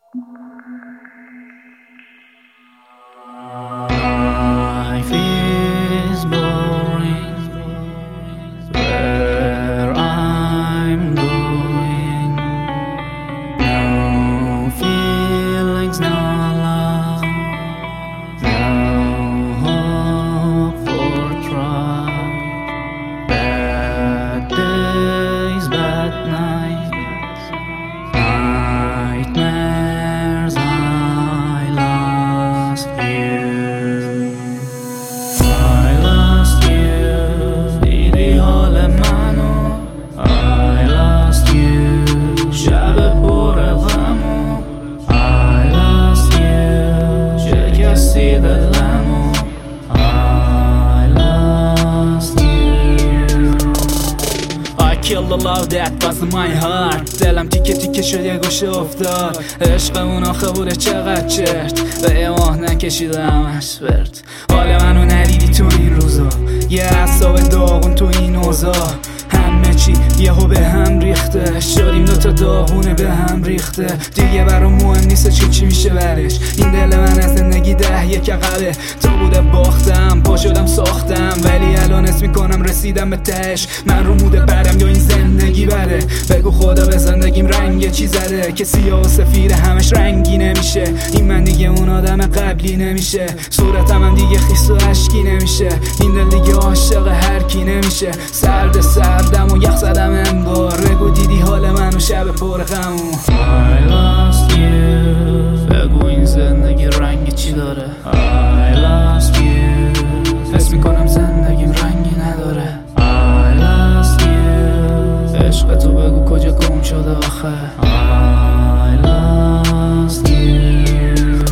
Life is boring where I'm going. No feelings, no love, no hope for try. Bad days, bad nights, nightmares. I lost you. Kill the love that was my heart. دلم تیکه تیکه شد یه گوشه افتاد. عشقمون آخه بوده چقدر چرت. به یه ماه نکشیده همش برد. حال منو ندیدی تو این روزا. یه اعصاب داغون تو این اوضاع. همه چی یهو به هم ریخته. شدیم دوتا داغونه به هم ریخته. دیگه برام مهم نیست چی میشه برش. این دل من از زندگی 10 عقبه. تو بوده باختم پا شدم ساختم. ولی الان اسم میکنم رسیدم به تهش. من رو موده برم یا این زندگی بره. بگو خدا به زندگیم رنگ چی زده که سیاه و سفید همش رنگی نمیشه. این من دیگه اون آدم قبلی نمیشه. صورتم هم دیگه خیس و عشقی نمیشه. این دل دیگه عاشق هر کی نمیشه. سردم و یخ زدم انبار. بگو دیدی حال من و شب پر غمو. I lost you. بگو این زندگی رنگ چی داره. I lost you. حس میکنم زندگیم رنگی نداره. I lost you. عشق تو بگو کجا گم شده آخه. I lost you.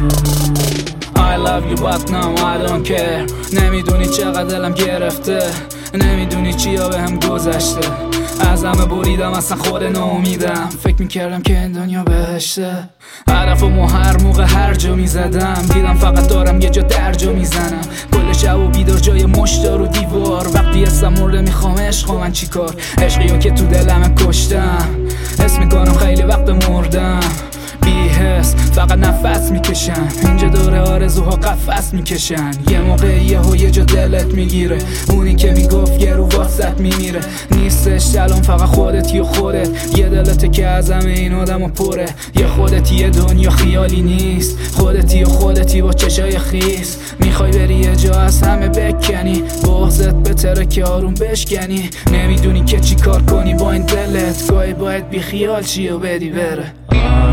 I love you but now I don't care. نمیدونی چقدر دلم گرفته. نمیدونی چیا به هم گذشته. از همه بریدم اصلا خود ناامیدم. فکر میکردم که این دنیا بهشته. حرفمو هر موقع هر جا میزدم. دیدم فقط دارم یه جا در جا میزنم. کل شب و بیدار جای مشتار و دیوار. وقتی حسم مرده میخوام عشق من چی کار. عشقیو که تو دلم کشتم. حس میکنم خیلی وقت مردم. بی‌حس فقط نفس میکشن. اینجا دور آرزوها قفس میکشن. یه موقع یه جا دلت میگیره. اونی که میگفت یه رو واسط میمیره. نیستش الان فقط خودتی و خودت. یه دلته که از همه این آدم پره. یه خودتی یه دنیا خیالی نیست. خودتی و خودتی با چشای خیس. میخوای بری یه جا از همه بکنی. بغضت بتره که آروم بشکنی. نمیدونی که چی کار کنی با این دلت. گاهی باید بی خیال چی و بدی بره.